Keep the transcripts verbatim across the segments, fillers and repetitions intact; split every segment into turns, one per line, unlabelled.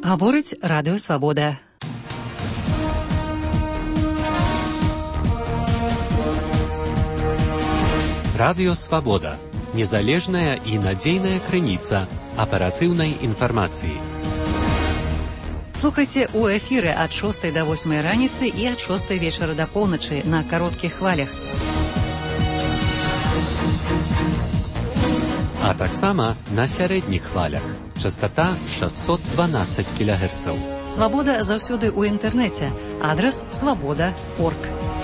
Гаворыць Радыё Свабода.
Радыё Свабода. Незалежная і надзейная крыніца аператыўнай інфармацыі.
Слухайце ў эфіры ад шостай да восьмай раніцы і ад шостай вечара да поўначы на кароткіх хвалях.
А таксама на сярэдніх хвалях. Частота шэсцьсот дванаццаць кілагерцаў.
Свабода заўсёды ў інтэрнэце. Адрас свабода крапка орг.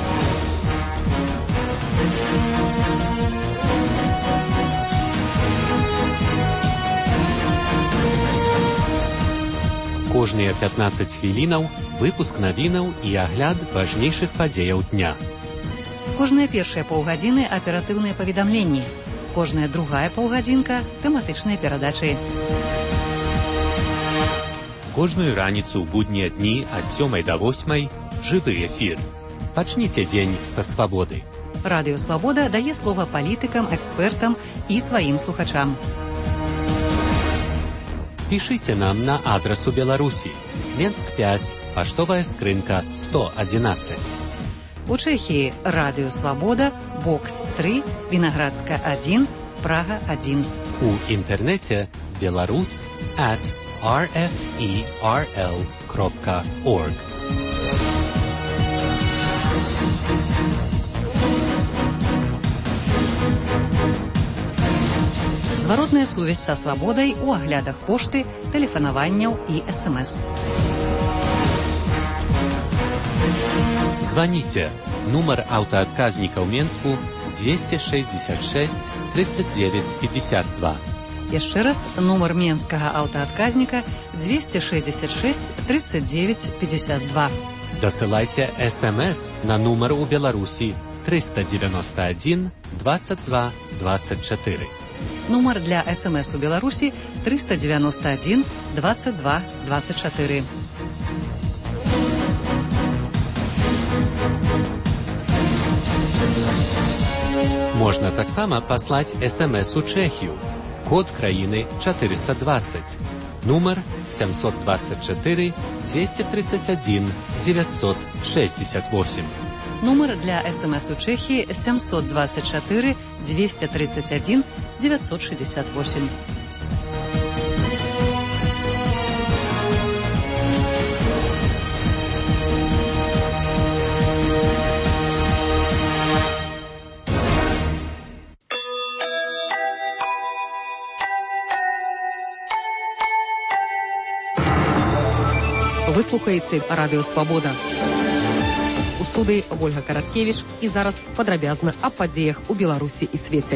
Кожныя пятнаццаць хвілінаў выпуск навінаў і агляд важнейшых падзеяў дня.
Кожныя першыя паўгадзіны аператыўныя паведамленні. Кожная другая паўгадзінка тэматычныя перадачы.
Кожную раніцу ў буднія дні ад сёмай да восьмай жывы эфір. Пачніце дзень са свабоды.
Радыё Свабода дае слова палітыкам, экспертам і сваім слухачам.
Пішыце нам на адрас у Беларусі. Менск пяць, паштовая скрынка сто адзінаццаць.
У Чэхіі Радыё Свабода, Бокс тры, Вінаградска адзін, Прага адзін.
У інтэрнэце беларус at ар эф і ар эл крапка орг.
Зваротная сувязь са свабодай у аглядах пошты, тэлефанаванняў і эс эм эс.
Званіце. Нумар аўтаадказніка ў Менску двести шестьдесят шесть тридцать девять пятьдесят два.
Яшчэ раз, нумар менскага аўтаадказніка двести шестьдесят шесть тридцать девять пятьдесят два.
Дасылайце эс эм эс на нумар у Беларусі триста девяносто один двадцать два двадцать четыре.
Нумар для эс эм эс у Беларусі триста девяносто один двадцать два двадцать четыре.
Можна таксама паслаць эс эм эс у Чэхію. Код краіны четыреста двадцать. Нумар семьсот двадцать четыре двести тридцать один девятьсот шестьдесят восемь.
Нумар для эс эм эс у Чэхіі семьсот двадцать четыре двести тридцать один девятьсот шестьдесят восемь.
Вы слухаеце Радыё Свабода. У студыі Ольга Караткевіч і зараз падрабязна аб падзеях у Беларусі і свеце.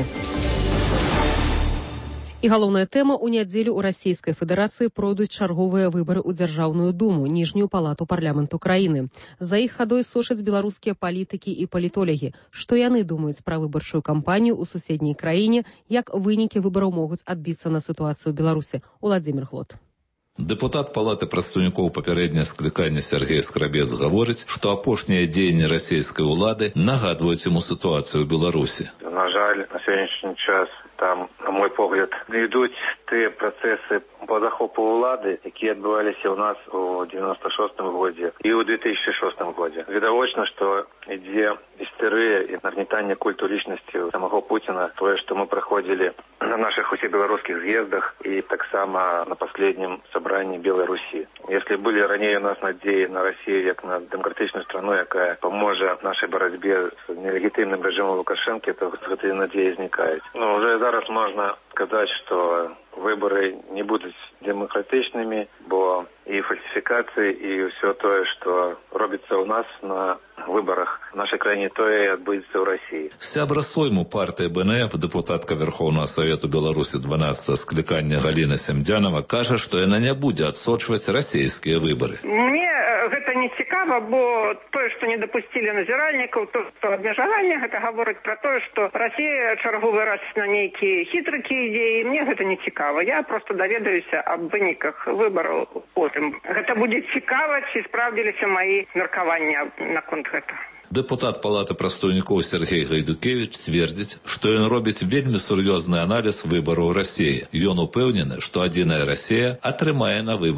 І галоўная тэма: у нядзелю ў Расійскай Федэрацыі пройдуць чарговыя выбары ў Дзяржаўную Думу, ніжнюю палату парламенту краіны. За іх хадой сочаць беларускія палітыкі і палітолягі. Што яны думаюць пра выбарчую кампанію ў суседняй краіне, як вынікі выбараў могуць адбіцца на сітуацыю ў Беларусі. Уладзімір Глот.
Депутат Палаты прадстаўнікоў папярэдняе склікання Сергей Скрабец гаворыць, што апошнія дзеянні расійскай улады нагадваюць яму сітуацыю ў Беларусі.
На жаль, на сённяшні час там, на мой погляд, ідуць тыя працэсы по захопу улады, якія адбываліся ў нас у девяносто шостым годзе і ў две тысячи шостым годзе. Відавочна, што ідзе істэрыя і нагнетанне культу лічнасці самого Путіна, тое, што мы праходзілі на наших усе беларускіх з'ездах і таксама на последнім собрании Белой Руси. Если были ранее у нас надеи на Россию как на демократичную страну, якая поможет нашей борьбе с нелегитимным режимом Лукашенко, то эти надеи возникают. Но уже зараз можно сказать, что выборы не будут демократичными, бо и фальсификации, и все то, что робится у нас на выборах в нашей краине, то и отбудется в России.
Сябра Сойму партии Бэ Эн Эф, депутатка Верховного Совету Беларуси дванадцатого скликания Галина Семдзянова, каже, что она не будет отсочивать российские выборы.
Мне это не цікаво, бо то, что не допустили назиральников, то, что обмежевание, это говорит про то, что Россия черговый раз на некие хитрые идеи, мне это не цікаво. Я просто доведаюся об выніках выборов потом. Это будет цікаво, чи справдилися мои меркования на конт этого.
Депутат Палаты прадстаўнікоў Сергей Гайдукевич цвердзіць, што ён робіць вельмі сур'ёзны аналіз выбараў Расіі. Ён упэўнены, што адзіная Расія атрымае на выбарах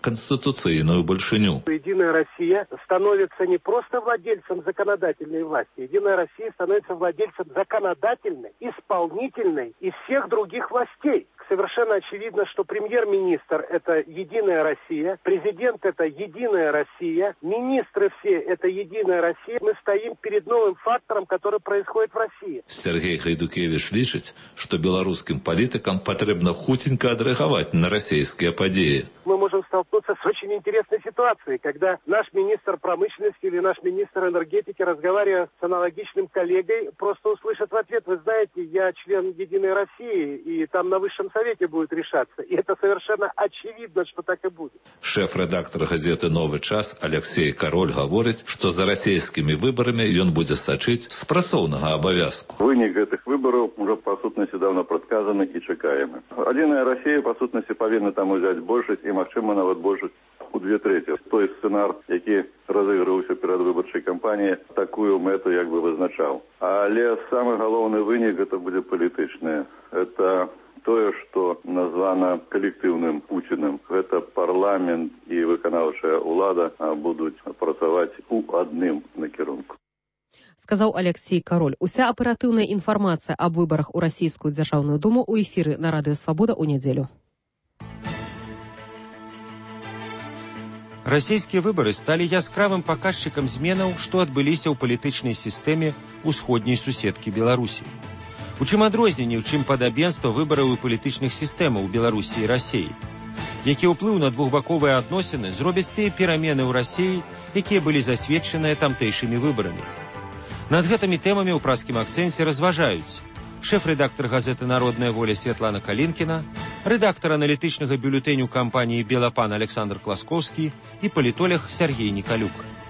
конституцыйную большиню.
Единая Россия становится не просто владельцем законодательной власти. Единая Россия становится владельцем законодательной, исполнительной и всех других властей. Совершенно очевидно, что премьер-министр – это Единая Россия, президент – это Единая Россия, министры все – это Единая Россия. Мы стоим перед новым фактором, который происходит в России.
Сергей Хайдукевич лічыць, што беларускім палітыкам патрэбна хутенька адрэагаваць на расійскія падзеі.
Мы можем столкнуться с очень интересной ситуацией, когда наш министр промышленности или наш министр энергетики, разговаривая с аналогичным коллегой, просто услышит в ответ: вы знаете, я член Единой России, и там на высшем совете будет решаться. И это совершенно очевидно, что так и будет.
Шеф-редактор газеты «Новый час» Алексей Король говорит, что за российскими выборами он будет сочить с працоўнага абавязку.
Вынік этих выборов уже по сутности давно предсказаны и чекаемы. Единая Россия по сутности повинна там взять большесть и, магчыма, нават большесть у две трети. Той сценар, які разыгрываўся перед выборчай кампаніяй, такую мэту як бы вызначаў. Але самый галоўны вынік это будет палітычны. Это тое, што названа калектыўным Путиным. Гэта парламент і выканаўчая ўлада будуць працаваць у адным накірунку.
Сказаў Алексей Король. Уся аператыўная інфармацыя аб выбарах у расійскую дзяржаўную думу у эфіры на радыё Свабода ў нядзелю.
Расійскія выбары сталі яскравым паказчыкам зменаў, што адбыліся ў палітычнай сістэме ўсходняй суседкі Беларусі. У чым адрозненне, у чым падабенства выбараў і палітычных сістэмаў у Беларусі і Расіі? Які ўплыў на двухбаковыя адносіны зробяць тыя перамены ў Расіі, якія былі засведчаныя тамтэйшымі выбарамі? Над гэтымі тэмамі ў праскім акцэнце разважаюць шэф-рэдактар газеты «Народная воля» Святлана Калінкіна, рэдактар аналітычнага бюлетэню кампаніі «Белапан» Александр Класкоўскі і палітолог Сергей Николюк.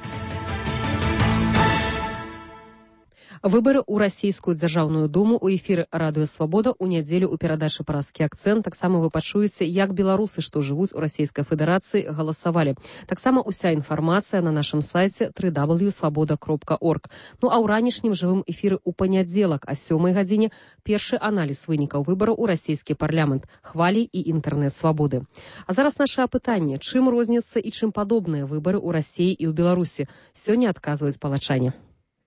Выбары ў расійскую дзяржаўную думу ў эфіры радыё Свабода ў нядзелю ў перадачы «Праскі акцэнт». Таксама вы пачуеце, як беларусы, што жывуць у Расійскай Федэрацыі, галасавалі. Таксама уся інфармацыя на нашым сайце дабл ю дабл ю дабл ю крапка свабода крапка орг. Ну а ў ранішнім жывым эфіры ў панядзелак а сёмай гадзіне першы аналіз вынікаў выбараў у расійскі парламент, хвалі і інтэрнэт-свабоды. А зараз наше апытанне: чым розняцца і чым падобныя выбары ў Расіі і ў Беларусі? Сёння адказваюць палачане.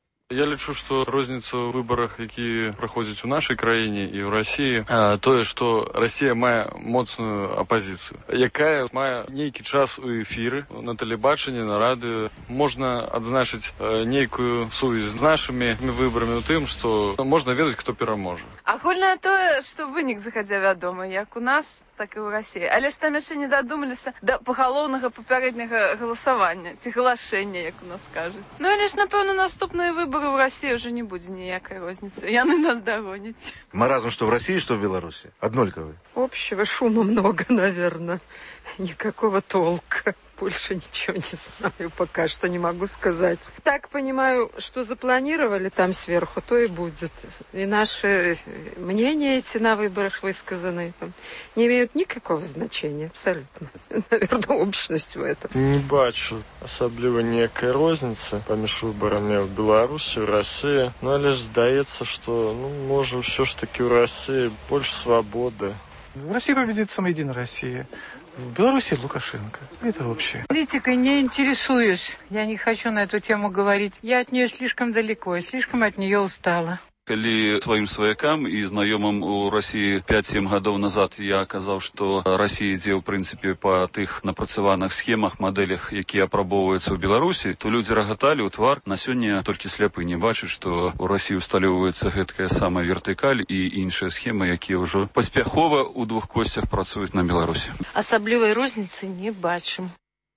Я лічу, што розніца ў выбарах, якія праходзяць у нашай краіне і ў Расіі, тое, што Расія мае моцную апазіцыю, якая мае нейкі час у эфіры, на тэлебачанні, на радыё. Можна адзначыць нейкую сувязь з нашымі выбарамі ў тым, што можна ведаць, хто пераможа.
Агульнае тое, што вынік захадзя вядомы, як у нас, так і ў Расіі. Але ж там яшчэ не дадумаліся да пагалоўнага папярэдняга галасавання, ці галашэння, як у нас кажуць. Ну, але ж, напэўна, наступныя выбары в России уже не будет никакой розницы. Яны нас догонить.
Маразм, что в России, что в Беларуси? Однольковый.
Общего шума много, наверное. Никакого толка. Больше ничего не знаю, пока что не могу сказать. Так понимаю, что запланировали там сверху, то и будет. И наши мнения эти на выборах высказанные там не имеют никакого значения, абсолютно. Наверное, общность в этом.
Не бачу асабліва ніякай розніцы паміж выбарамі ў Беларусі, ў Расіі. Ну, але ж здаецца, што, ну, можа, ўсё ж таки ў Расіі больш свабоды.
В России победит самоединая Россия. В Беларуси Лукашенко. Это вообще.
Политикой не интересуюсь. Я не хочу на эту тему говорить. Я от нее слишком далеко, и слишком от нее устала.
Калі сваім сваякам і знаёмым у Расіі пяць-сем гадоў назад я казаў, што Расія ідзе ў прынцыпе па тых напрацаваных схемах, мадэлях, якія апрабоўваюцца ў Беларусі, то людзі рагаталі ў твар. На сёння толькі сляпы не бачыць, што ў Расіі усталёўваецца гэткая самая вертыкаль і іншыя схемы, якія ўжо паспяхова ў двух косцях працуюць на Беларусі.
Асаблівай розніцы не бачым.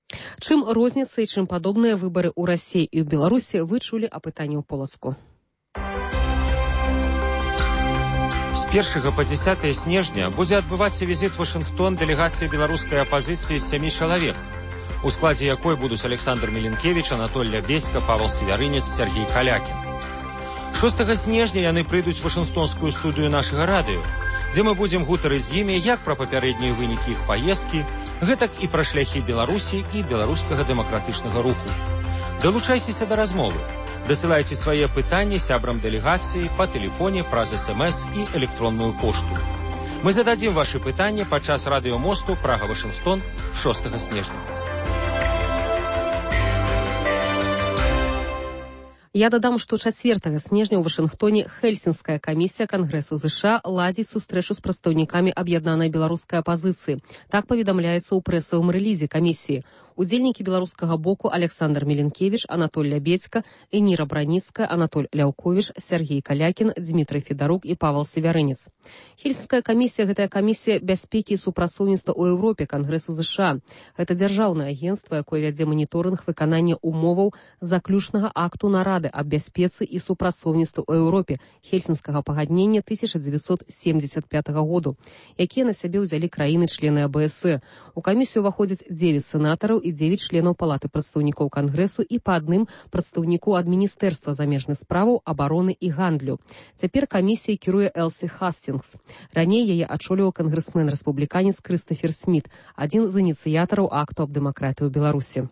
Чым розніцца і чым падобныя выбары ў Расіі і ў Беларусі, вы чулі апытанне ў Полацку.
З першага па дзясятае снежня будзе адбывацца візіт у Вашынгтон дэлегацыі беларускай апазіцыі з сямі чалавек, у складзе якой будуць Александр Міленкевіч, Анатоль Лябеська, Павел Севярынец, Сергей Калякін. шостага снежня яны прыйдуць у Вашынгтонскую студыю нашага радыё, дзе мы будзем гутарыць з імі як пра папярэднія вынікі іх паездкі, гэтак і пра шляхі Беларусі і беларускага дэмакратычнага руху. Далучайцеся да размовы. Дасылайце свае пытанні сябрам дэлегацыі па тэлефоне, праз эс эм эс і электронную пошту. Мы зададзім вашы пытанні падчас радыёмосту Прага-Вашынгтон шостага снежня.
Я дадам, што чацвёртага снежня ў Вашынгтоне Хельсінская камісія Кангрэсу ЗША ладзіць сустрэчу з прадстаўнікамі аб'яднанай беларускай апазіцыі. Так паведамляецца ў прэсавым рэлізе камісіі. Удзельнікі беларускага боку Александр Меленкевич, Анатоль Лябедзька, Эніра Браніцкая, Анатоль Ляўковіч, Сергей Калякін, Дмітрый Федарук і Павел Севярынец. Хельсінская камісія – гэтая камісія бяспекі і супрацоўніцтва ў Еўропе Кангрэсу ЗША. Гэта дзяржаўнае агенцтва, якое вядзе маніторынг выканання умоваў заключнага акту нарады аб бяспецы і супрацоўніцтва ў Еўропе Хельсінскага пагаднення тысяча дзевяцьсот семьдесят пятага году, якія на сябе ўзялі краіны-члены АБС. У камісію ўваходзяць дзевяць сенатараў і дзевяць членаў палаты прадстаўнікоў Кангрэсу і па адным прадстаўніку ад Міністэрства замежных справаў, абароны і гандлю. Цяпер камісіяй кіруе Элсі Хастінгс. Раней яе ачоліваў кангрэсмен-рэспубліканец Крыстафер Сміт, адзін з ініцыятараў акту аб дэмакратыі ў Беларусі.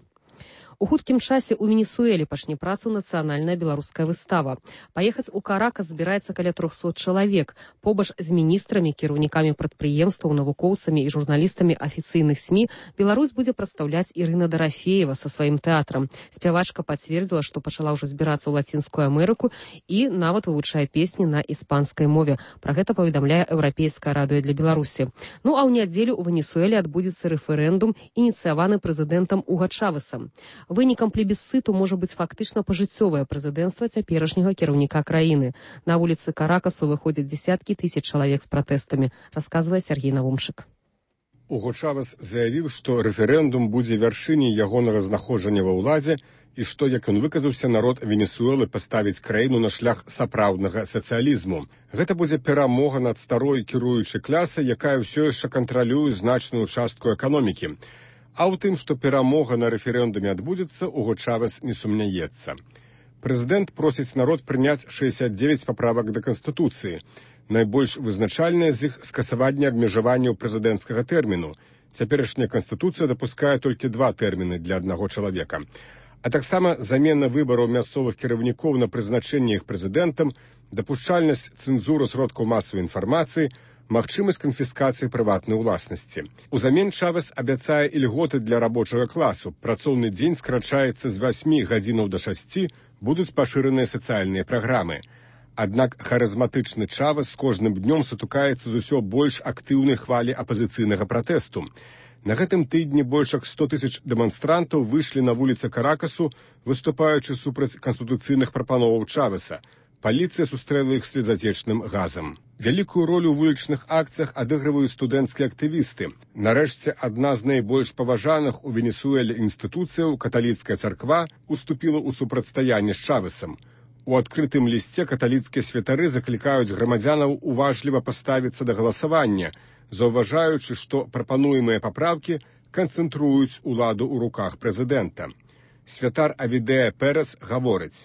У хуткім часе ў Венесуэле пачне працу нацыянальная беларуская выстава. Паехаць у Каракас збіраецца каля трохсот чалавек. Побач з міністрамі, кіраўнікамі прадпрыемстваў, навукоўцамі і журналістамі афіцыйных СМІ Беларусь будзе прадстаўляць Ірына Дарафеева са сваім тэатрам. Спявачка пацвердзіла, што пачала ўжо збірацца ў Лацінскую Амерыку і нават вывучае песні на іспанскай мове. Пра гэта паведамляе Еўрапейскае радыё для Беларусі. Ну а ў нядзелю ў Венесуэле адбудзецца рэферэндум, ініцыяваны прэзідэнтам Уга Чавесам. Вынікам плебісцыту можа быць фактычна пажыццёвае прэзідэнцтва цяперашняга кіраўніка краіны. На вуліцы Каракасу выходзяць дзесяткі тысяч чалавек з пратэстамі, расказвае Сергей Навумшык.
Уго Чавес заявіў, што рэферэндум будзе вяршыняй ягонага знаходжання ва ўладзе і што, як ён выказаўся, народ Венесуэлы паставіць краіну на шлях сапраўднага сацыялізму. Гэта будзе перамога над старой кіруючай клясай, якая ўсё яшчэ кантралюе значную частку эканомікі. А ў тым, што перамога на рэферэндуме адбудзецца, Уго Чавес не сумняецца. Прэзідэнт просіць народ прыняць шэсцьдзесят дзевяць паправак да Канстытуцыі. Найбольш вызначальнае з іх скасаванне абмежаванняў прэзідэнцкага тэрміну. Цяперашняя Канстытуцыя дапускае толькі два тэрміны для аднаго чалавека. А таксама замена выбараў мясцовых кіраўнікоў на прызначэнне іх прэзідэнтам, дапушчальнасць цэнзуры сродкаў масавай інфармацыі, магчымасць канфіскацыі прыватнай уласнасці. Узамен Чавес абяцае ільготы для рабочага класу. Працоўны дзень скрачаецца з васьмі гадзінаў да шасці, будуць пашыраныя сацыяльныя праграмы. Аднак харызматычны Чавес з кожным днём сутыкаецца з усё больш актыўнай хвалі апазіцыйнага пратэсту. На гэтым тыдні больш як сто тысяч дэманстрантаў выйшлі на вуліцы Каракасу, выступаючы супраць канстытуцыйных прапановаў Чавеса. Паліцыя сустрэла іх слезатечным газам. Вялікую ролю ў вулічных акцыях адыгрываюць студэнцкія актывісты. Нарэшце, адна з найбольш паважаных у Венесуэле інстытуцыяў, каталіцкая царква, уступіла ў супрацьстаянне з Чавесам. У адкрытым лісце каталіцкія святары заклікаюць грамадзянаў уважліва паставіцца да галасавання, заўважаючы, што прапануемыя папраўкі канцэнтруюць уладу ў руках прэзідэнта. Святар Авідея Перес гаворыць: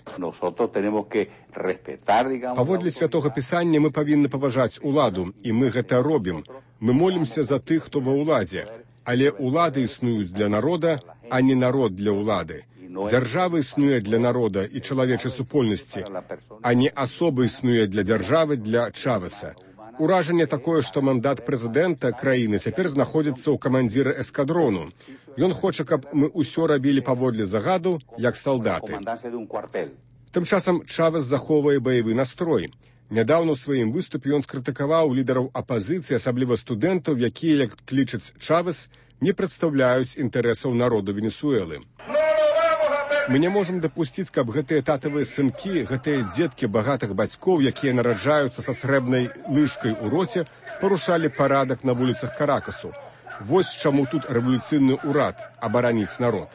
«Паводле святога пісання мы павінны паважаць уладу, і мы гэта робім. Мы молімся за тых, хто ва ўладзе. Але ўлады існуюць для народа, а не народ для ўлады. Дзяржава існуе для народа і чалавечай супольнасці, а не асоба існуе для дзяржавы, для Чавеса. Уражанне такое, што мандат прэзідэнта краіны цяпер знаходзіцца ў камандзіра эскадрону. Ён хоча, каб мы ўсё рабілі паводле загаду, як салдаты». Тым часам Чавес захоўвае баявы настрой. Нядаўна ў сваім выступе ён скрытыкаваў лідараў апазіцыі, асабліва студэнтаў, якія, як клічаць Чавес, не прадстаўляюць інтарэсаў народу Венесуэлы. Мы не можам дапусціць, каб гэтыя татавыя сынкі, гэтыя дзеткі багатых бацькоў, якія нараджаюцца са срэбнай лыжкай у роце, парушалі парадак на вуліцах Каракасу. Вось чаму тут рэвалюцыйны ўрад – абараніць народ.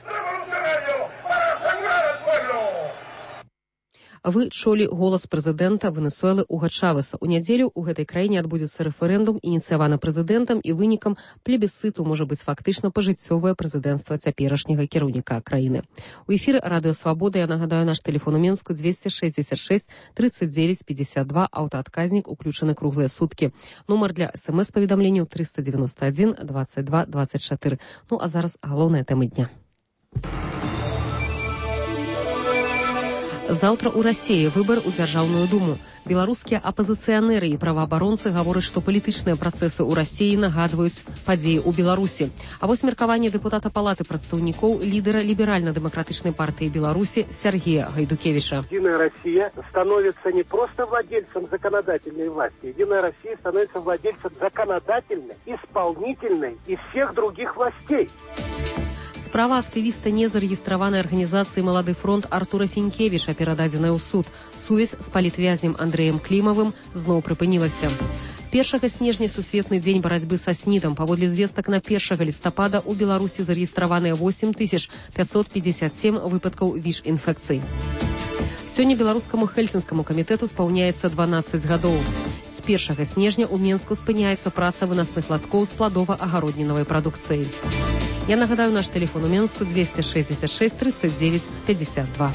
Вы чулі голас прэзідэнта Венесуэлы Уга Чавеса. У нядзелю ў гэтай краіне адбудзецца рэферэндум, ініцыяваны прэзідэнтам, і вынікам плебісцыту можа быць фактычна пажыццёвае прэзідэнцтва цяперашняга кіраўніка краіны. У эфіры Радыё Свабода, я нагадаю, наш тэлефон у Менску двести шестьдесят шесть тридцать девять пятьдесят два, аўтаадказнік уключаны круглыя суткі. Нумар для смс-паведамленняў триста девяносто один двадцать два двадцать четыре. Ну а зараз галоўная тэма дня. Заўтра ў Расіі выбар у дзяржаўную думу. Беларускія апазіцыянеры і праваабаронцы гавораць, што палітычныя працэсы ў Расіі нагадваюць падзеі ў Беларусі. А вось меркаванне дэпутата Палаты прадстаўнікоў лідера ліберальна-дэмакратычнай партыі Беларусі Сергея Гайдукевича.
Единая Россия становится не просто владельцем законодательной власти. Единая Россия становится владельцем законодательной, исполнительной и всех других властей.
Справа актывіста незарэгістраванай арганізацыі «Малады фронт» Артура Фінкевіча перададзеная ў суд. Сувязь з палітвязнем Андрэем Клімавым зноў прыпынілася. Першага снежня сусветны дзень барацьбы са снідам. Паводле звестак на першага лістапада ў Беларусі зарэгістраваныя восемь тысяч пятьсот пятьдесят семь выпадкаў віж-інфекцый. Сёння беларускаму хельсінскаму камітэту спаўняецца дванаццаць гадоў. З першага снежня ў Менску спыняецца праца вынасных латкоў з пладова-агароднінавай прадукцыі. Я нагадаю, наш телефон у Менску двести шестьдесят шесть тридцать девять пятьдесят два.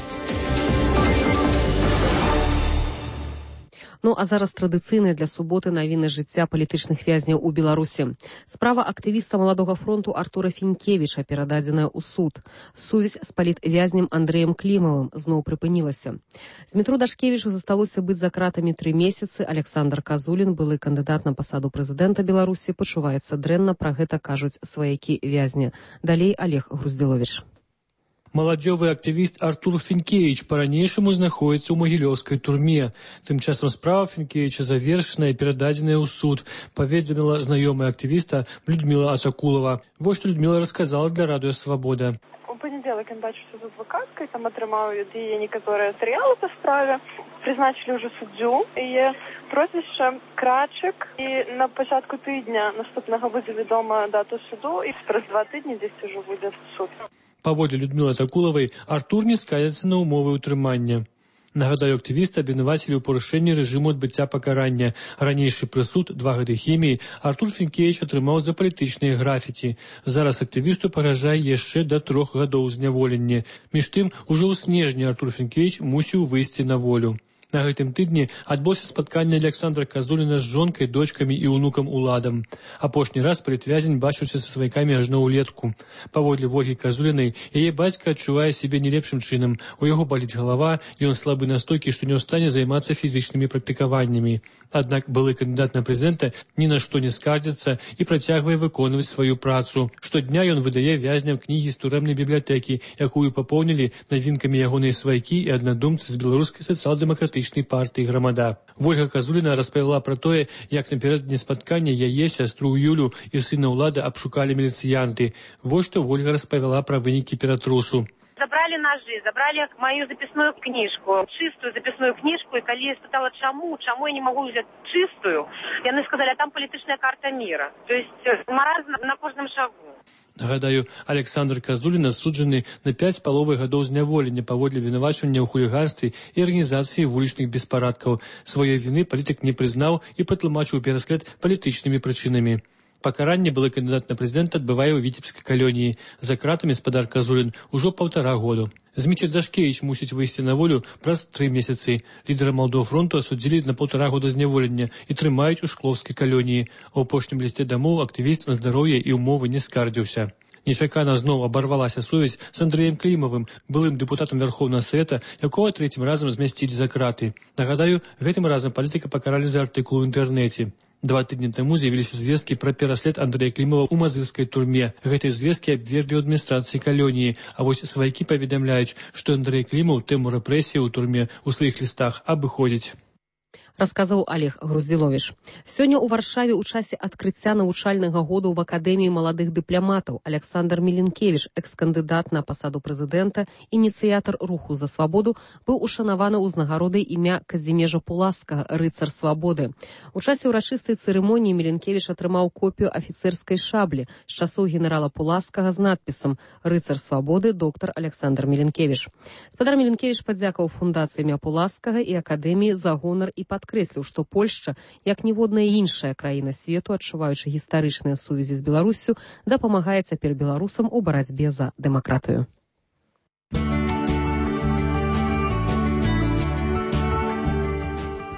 Ну а зараз традыцыйныя для суботы навіны жыцця палітычных вязняў у Беларусі. Справа актывіста «Маладога фронту» Артура Фінкевіча перададзеная ў суд. Сувязь з палітвязнем Андрэем Клімавым зноў прыпынілася. Змітру Дашкевічу засталося быць за кратамі тры месяцы. Александр Казулін, былы кандыдат на пасаду прэзідэнта Беларусі, пачуваецца дрэнна, пра гэта кажуць сваякі вязня. Далей Олег Груздзіловіч.
Маладзёвы актывіст Артур Фінкевіч па-ранейшаму знаходіцца ў магілёўскай турме. Тым часам справа Фінкевіча завершаная і перададзеная ў суд, паведаміла знаёмая актывіста Людмила Асакулова. Вот што Людмила расказала для радыё «Свабода».
У панядзелак ён бачыўся з адвакаткай, там атрымаў ад яе некаторыя матэрыялы па справе, прызначылі ўжо суддзю, яе прозвішча Крачык, і на пачатку тыдня наступнага будзе вядома дату суду, і праз два тыдні дзесьці ўжо будзе суд.
Паводле Людмилы Асакулавай, Артур не скардзіцца на ўмовы ўтрымання. Нагадаю, актывіста абвінавацілі ў парушэнні рэжыму адбыцця пакарання. Ранейшы прысуд, два гады хіміі, Артур Фінкевіч атрымаў за палітычныя графіці. Зараз актывісту пагражае яшчэ да трох гадоў зняволення. Між тым, ужо ў снежні Артур Фінкевіч мусіў выйсці на волю. На гэтым тыдні адбылося спатканне Александра Казуліна з жонкай, дочкамі і ўнукам Уладам. Апошні раз палітвязень бачыўся са сваякамі ажно ўлетку. Паводле Вольгі Казулінай, яе бацька адчувае сябе не лепшым чынам. У яго баліць галава, і ён слабы настолькі, што не ў стане займацца фізічнымі практыкаваннямі. Аднак былы кандыдат на прэзідэнта ні на што не скардзіцца і працягвае выконваць сваю працу. Штодня ён выдае вязням кнігі з турэмнай бібліятэкі, якую папоўнілі навінкамі ягоныя сваякі і аднадумцы з беларускай сацыял-дэмакратычнай партыі «Грамада». Вольга Казуліна распавяла пра тое, як напярэдадні спаткання яе, сястру Юлю і сына Ўлада абшукалі міліцыянты. Вот што Вольга распавяла пра вынікі ператрусу.
Забрали ножи, забрали мою записную книжку, чистую записную книжку, и когда я спытала, чему, чему я не могу взять чистую, яны сказали, а там политичная карта мира. То есть маразм на каждом шагу.
Нагадаю, Александр Казулін асуджаны на пяць з паловай гадоў зняволення паводле вінавачвання ў хуліганстве і арганізацыі вулічных беспарадкаў. Сваёй віны палітык не прызнаў і патлумачыў пераслед палітычнымі прычынамі. Пакаранне былы кандыдат на прэзідэнта адбывае ў віцебскай калоніі. За кратамі спадар Казулін ужо паўтара году. Зміцер Дашкевіч мусіць выйсці на волю праз тры месяцы. Лідера «Маладога фронту» асудзілі на паўтара года зняволення і трымаюць у шклоўскай калоніі. У апошнім лісце дамоў актывіст на здароўе і ўмовы не скардзіўся. Нечакана зноў абарвалася сувязь з Андрэем Клімавым, былым дэпутатам Вярхоўнага Савета, якога трэцім разам змясцілі за краты. Нагадаю, гэтым разам палітыка пакаралі за артыкул у інтэрнэце. Два тыдні таму з'явіліся звесткі пра пераслед Андрэя Клімава ў мазырскай турме. Гэтыя звесткі абверглі ў адміністрацыі калоніі, а вось сваякі паведамляюць, што Андрэй Клімаў тэму рэпрэсіі ў турме ў сваіх лістах абыходзіць.
Расказаў Олег Груздзіловіч. Сёння ў Варшаве ў часе адкрыцця навучальнага году ў Акадэміі маладых дыпламатаў Александр Міленкевіч, экс-кандыдат на пасаду прэзідэнта, ініцыятар руху за свабоду, быў ушанаваны ўзнагародай імя Казімежа Пуласкага, рыцар свабоды. У часе ўрачыстай цырымоніі Міленкевіч атрымаў копію афіцэрскай шаблі з часоў генерала Пуласкага з надпісам «Рыцар свабоды доктар Александр Міленкевіч». Спадар Міленкевіч падзякаў фундацыі імя Пуласкага і Акадэміі за гонар і падтрымку. Падкрэсліў, што Польшча, як ніводная іншая краіна свету, адчуваючы гістарычныя сувязі з Беларуссю, дапамагае цяпер беларусам у барацьбе за дэмакратыю.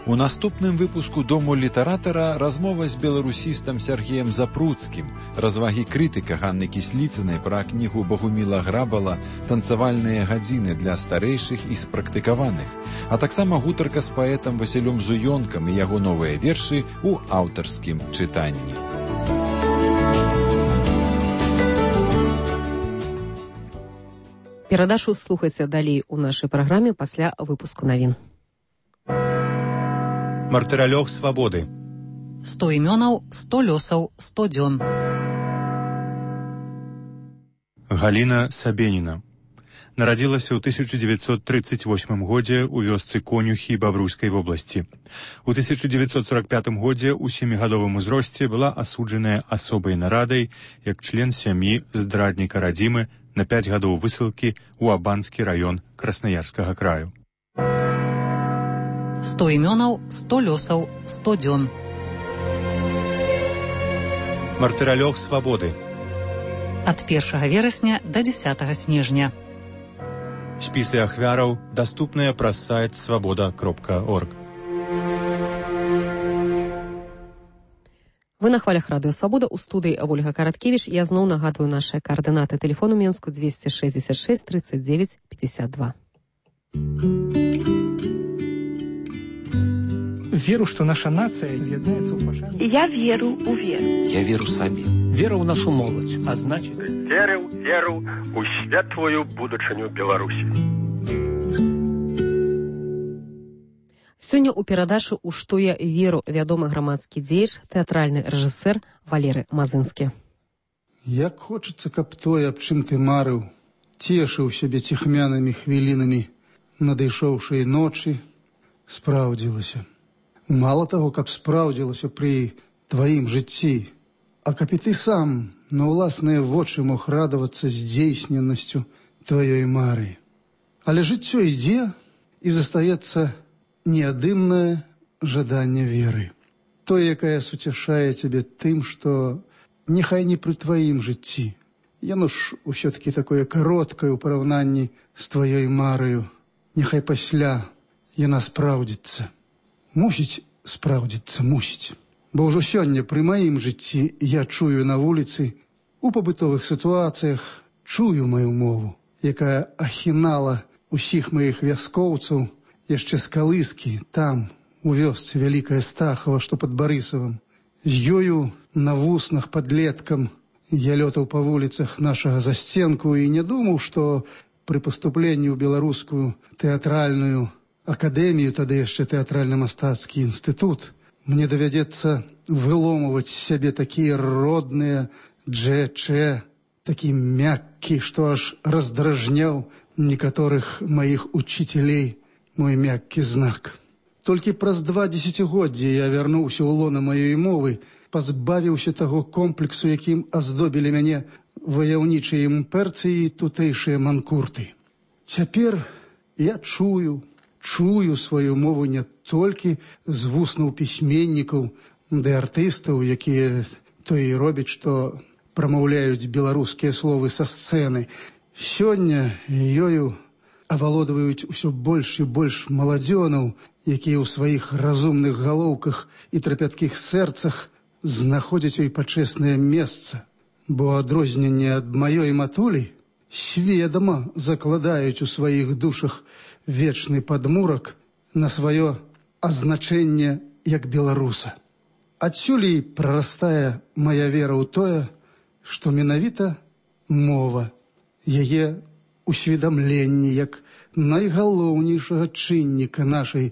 У наступным выпуску «Дому літаратара» размова з беларусістам Сергеем Запруцкім, развагі крытыка Ганны Кісліцынай пра кнігу Богуміла Грабала «Танцавальныя гадзіны для старэйшых і спрактыкаваных», а таксама гутарка з паэтам Васілём Зуёнкам і яго новыя вершы ў аўтарскім чытанні.
Перадачу слухайце далей у нашай праграме пасля выпуску навін.
Мартыралёг свабоды.
сто імёнаў, сто лёсаў, сто дзён.
Галіна Сабеніна. Нарадзілася ў тысяча дзевяцьсот тридцать восьмым годзе ў вёсцы Конюхі Бабруйскай вобласці. У тысяча дзевяцьсот сорок пятым годзе ў сямігадовым узросце была асуджаная асобай нарадай як член сям'і здрадніка радзімы на пяць гадоў высылкі ў Абанскі раён Краснаярскага краю.
сто імёнаў, сто лёсаў, сто дзён.
Мартыралёг свабоды.
Ад першага верасня да дзесятага снежня.
Спісы ахвяраў даступныя праз сайт свабода кропка орг.
Вы на хвалях радыё «Свабода», у студыі Ольга Караткевіч. Я зноў нагадваю нашыя координаты. Телефон у Менску двести шестьдесят шесть тридцать девять пятьдесят два.
Веру, что наша нация з'яднаецца ў пашане.
Я веру у веру.
Я веру сабе.
Вера ў нашу моладзь, а значит...
Веру, веру у светлую будучыню Беларусі.
Сёння ў перадачы «У што я веру» вядомы грамадскі дзеяч, тэатральны рэжысэр Валеры Мазынскі.
Як хочацца, каб тое, аб чым ты марыў, цешыў сябе ціхмянымі хвілінамі надышоўшай ночы, спраўдзілася. Мало таго, каб спраўдзілася пры тваім жыцці, а каб і ты сам на ўласныя вочы мог радавацца здзейсненасцю тваёй мары. Але жыццё ідзе, і застаецца неадымнае жаданне веры. Тое, якае суцяшае цябе тым, што няхай не пры тваім жыцці. Яно ж усё-такі такое кароткае ў параўнанні з тваёй мараю. Няхай пасля яна спраўдзіцца. Мусіць спраўдзіцца, мусіць. Бо ўжо сёння пры маім жыцці я чую на вуліцы, у пабытовых сітуацыях, чую маю мову, якая ахінала усіх маіх вяскоўцаў яшчэ з калыскі, там, у вёсцы Вялікая Стахава, што пад Барысавам. З ёю на вуснах падлеткам я лётаў па вуліцах нашага засценку і не думаў, што пры паступленні ў беларускую тэатральную акадэмію, тады яшчэ тэатральна-мастацкі інстытут, мне давядзецца выломваць сябе такія родныя дже-че, такі мяккі, што аж раздражняў некаторых маіх учителей мой мяккі знак. Толькі праз два дзесяцігоддзі я вярнуўся ў лона маёй мовы, пазбавіўся таго комплексу, якім аздобілі мяне ваяўнічыя імперцы і тутэйшыя манкурты. Цяпер я чую, чую сваю мову не толькі з вуснаў пісьменнікаў ды артыстаў, якія то і робяць, што прамаўляюць беларускія словы са сцэны. Сёння ёю авалодваюць усё больш і больш маладзёнаў, якія ў сваіх разумных галоўках і трапяцкіх сэрцах знаходзяць ёй пачэснае месца, бо адрозненне ад маёй матулі сведама закладаюць у сваіх душах вечны падмурак на сваё азначэнне як беларуса. Адсюль і прарастае мая вера ў тое, што менавіта мова, яе усведамленне як найгалоўнейшага чынніка нашай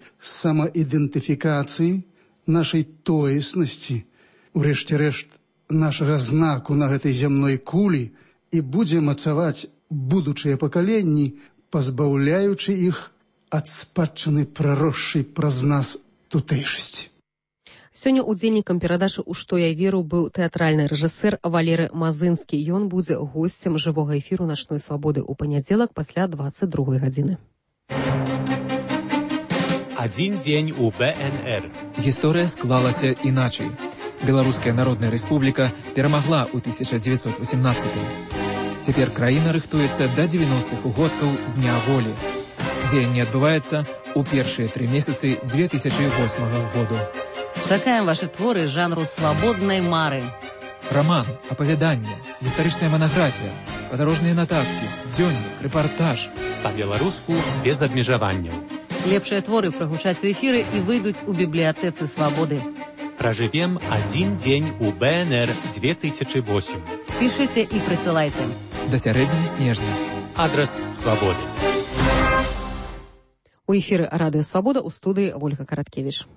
самаідэнтыфікацыі, нашай тоеснасці, урэшце рэшт нашага знаку на гэтай зямной кулі, і будзе мацаваць будучыя пакаленні, пазбаўляючы іх ад спадчыны праросшай праз нас тутэйшасці.
Сёння удзельнікам перадачы «У што я веру» быў тэатральны рэжысэр Валеры Мазынскі. Ён будзе госцем жывога эфіру «Начной свабоды» у панядзелак пасля двадцать другой гадзіны.
Адзін дзень у бэ эн эр.
Гісторыя склалася іначай. Беларуская Народная Рэспубліка перамагла ў тысяча дзевяцьсот восемнадцатым. Цяпер краіна рыхтуецца да дзевяностых угодкаў Дня волі. Дзеянне адбываецца у першыя тры месяцы две тысячы восьмага году.
Чакаем ваши творы жанру свабоднай мары.
Роман, апавяданне, гістарычная манаграфія, падарожныя нататкі, дзённік, рэпартаж.
Па-беларуску без абмежаванняў.
Лепшыя творы прагучаць у эфіры і выйдуць у бібліятэцы свабоды.
Пражывем адзін дзень у бэ эн эр две тысячи восемь.
Пішыце і прысылайце.
Да сярэдзіны снежня.
Адрас свабоды.
У эфіры радыё «Свабода», у студыі Ольга Караткевіч.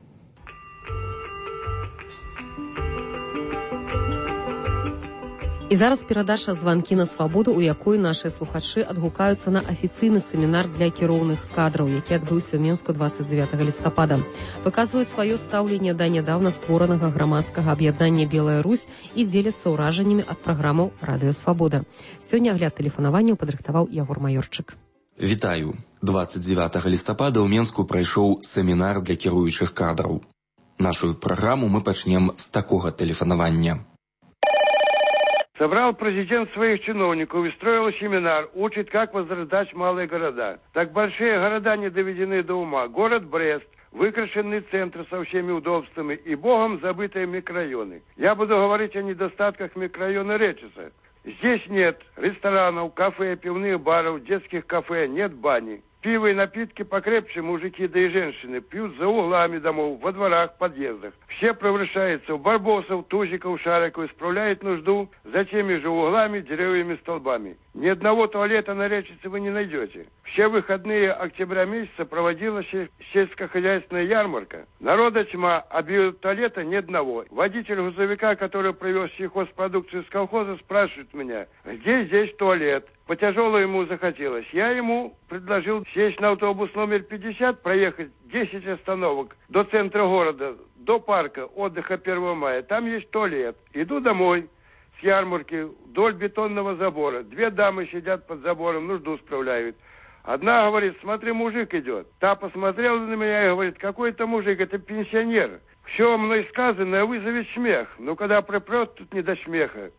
І зараз перадача «Званкі на свабоду», у якой нашыя слухачы адгукаюцца на афіцыйны семінар для кіроўных кадраў, які адбыўся ў Менску дваццаць дзевятага лістапада. Выказваюць сваё стаўленне да нядаўна створанага грамадскага аб'яднання «Белая Русь» і дзеляцца ўражаннямі ад праграмаў «Радыё Свабода». Сёння агляд тэлефанаванняў падрыхтаваў Ягор Маёрчык.
Вітаю. дваццаць дзевятага лістапада ў Менску прайшоў семінар для кіруючых кадраў. Нашу праграму мы пачнем з такога тэлефанавання.
Собрал президент своих чиновников и строил семинар, учит, как возрождать малые города. Так большие города не доведены до ума. Город Брест, выкрашенный центр со всеми удобствами и богом забытые микрорайоны. Я буду говорить о недостатках микрорайона Речиса. Здесь нет ресторанов, кафе, пивных баров, детских кафе, нет бани. Пиво и напитки покрепче мужики да и женщины пьют за углами домов, во дворах, подъездах. Все превращаются в барбосов, тузиков, шариков, справляют нужду за теми же углами, деревьями, столбами. Ни одного туалета на Речице вы не найдете. Все выходные октября месяца проводилась сельскохозяйственная ярмарка. Народа тьма, а биотуалета ни одного. Водитель грузовика, который привез сельхозпродукцию с колхоза, спрашивает меня, где здесь туалет? По тяжелому ему захотелось. Я ему предложил сесть на автобус номер пятьдесят, проехать десять остановок до центра города, до парка отдыха первого мая. Там есть туалет. Иду домой с ярмарки вдоль бетонного забора. Две дамы сидят под забором, нужду справляют. Одна говорит, смотри, мужик идет. Та посмотрела на меня и говорит, какой это мужик, это пенсионер. Все мной сказанное вызовет смех. Но когда припрет, тут не до смеха.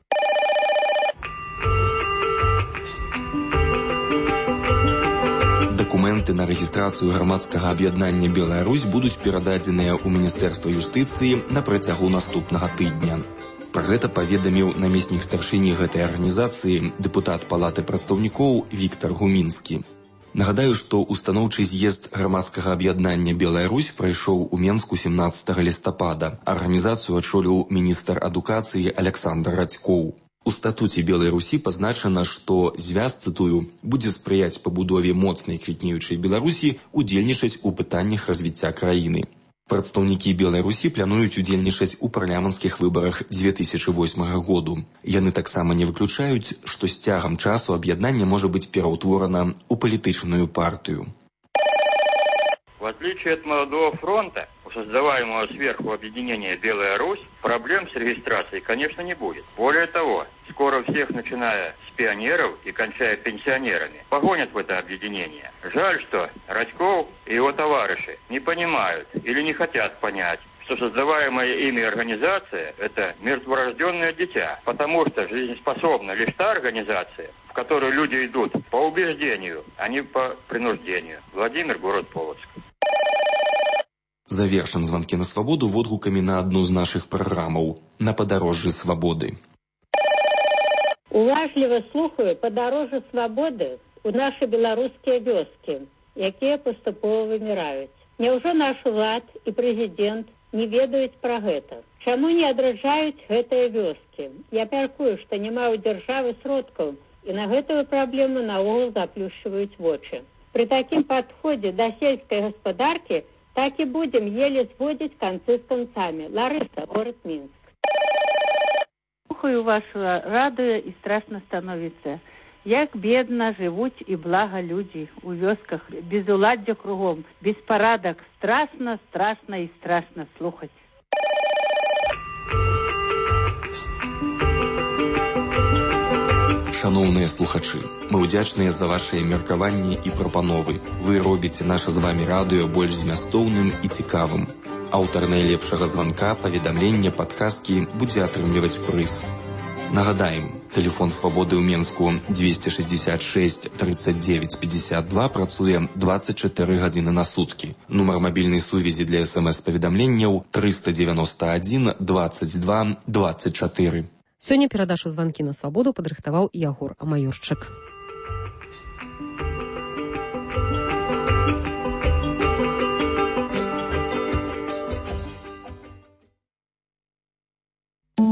Дакументы на рэгістрацыю грамадскага аб'яднання «Белая Русь» будуць перададзеныя ў Міністэрства юстыцыі на працягу наступнага тыдня. Пра гэта паведаміў намеснік старшыні гэтай арганізацыі, дэпутат Палаты прадстаўнікоў Віктар Гумінскі. Нагадаю, што устаноўчы з'езд грамадскага аб'яднання «Белая Русь» прайшоў у Менску сямнаццатага лістапада. Арганізацыю ачоліў міністр адукацыі Аляксандр Радзькоў. У статуце «Белай Русі» пазначана, што звяз, цытую, будзе спрыяць пабудове моцнай квітнеючай Беларусі, удзельнічаць у пытаннях развіцця краіны. Прадстаўнікі «Белай Русі» плануюць удзельнічаць у парламенцкіх выбарах две тысячи восьмага году. Яны таксама не выключаюць, што з цягам часу аб'яднанне можа быць пераўтворана ў палітычную партыю.
В отличие от молодого фронта, у создаваемого сверху объединения «Белая Русь», проблем с регистрацией, конечно, не будет. Более того, скоро всех, начиная с пионеров и кончая пенсионерами, погонят в это объединение. Жаль, что Радьков и его товарищи не понимают или не хотят понять, что создаваемая ими организация – это мертворожденное дитя, потому что жизнеспособна лишь та организация, в которую люди идут по убеждению, а не по принуждению. Владимир, город Полоцк.
Завершым званкі на свабоду водгукамі на адну з нашых праграмаў «На падарожжы свабоды».
Уважліва слухаю «Падарожжы свабоды» у нашы беларускія вёскі, якія паступова выміраюць. Няўжо наш улад і прэзідэнт не ведаюць пра гэта? Чаму не адраджаюць гэтыя вёскі? Я мяркую, што няма ў дзяржавы сродкаў, і на гэтую праблему наогул заплюшчваюць вочы. Пры такім падходзе да сельскай гаспадаркі так і будем еле зводить концы с концами. Лариса, город Минск.
Слухаю вашу радыё і страшно становіцца. Як бедна жывуць і блага людзі у вёсках, без уладдзя кругом, без парадак. Страшно, страшно і страшно слухаць.
Шаноўныя слухачы, мы ўдзячныя за вашыя меркаванні і прапановы. Вы робіце наша з вамі радыё больш змястоўным і цікавым. Аўтар найлепшага званка, паведамлення, падказкі будзе атрымліваць прыз. Нагадаем, телефон свабоды ў Менску двести шестьдесят шесть тридцать девять пятьдесят два працуе двадцать четыре гадзіны на суткі. Нумар мабільнай сувязі для смс-паведамленняў триста девяносто один двадцать два двадцать четыре.
Сёння перадачу званкі на свабоду падрыхтаваў Ягор Амаюрчык.